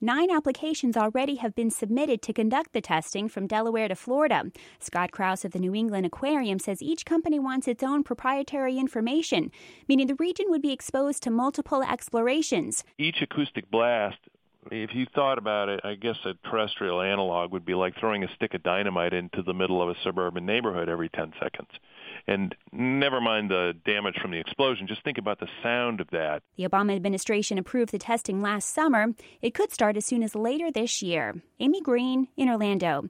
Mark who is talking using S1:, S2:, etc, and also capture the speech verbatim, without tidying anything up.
S1: Nine applications already have been submitted to conduct the testing from Delaware to Florida. Scott Krause of the New England Aquarium says each company wants its own proprietary information, meaning the region would be exposed to multiple explorations.
S2: Each acoustic blast, if you thought about it, I guess a terrestrial analog would be like throwing a stick of dynamite into the middle of a suburban neighborhood every ten seconds. And never mind the damage from the explosion, just think about the sound of that.
S1: The Obama administration approved the testing last summer. It could start as soon as later this year. Amy Green in Orlando.